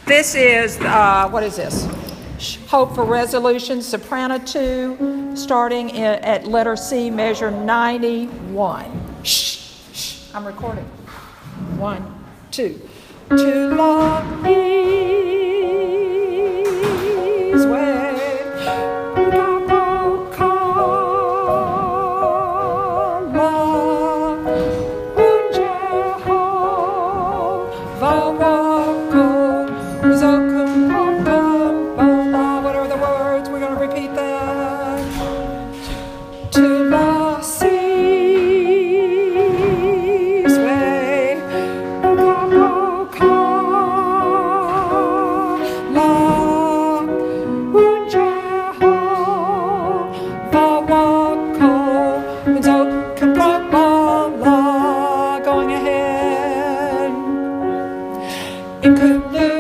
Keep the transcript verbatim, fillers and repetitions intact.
This is, uh, what is this? Hope for Resolution, soprano two, starting in, at letter C, measure ninety-one. Shh, shh, I'm recording. One, two. To love His way. Whatever the words, we're going to repeat that. To the sea's way, going ahead. It could lose.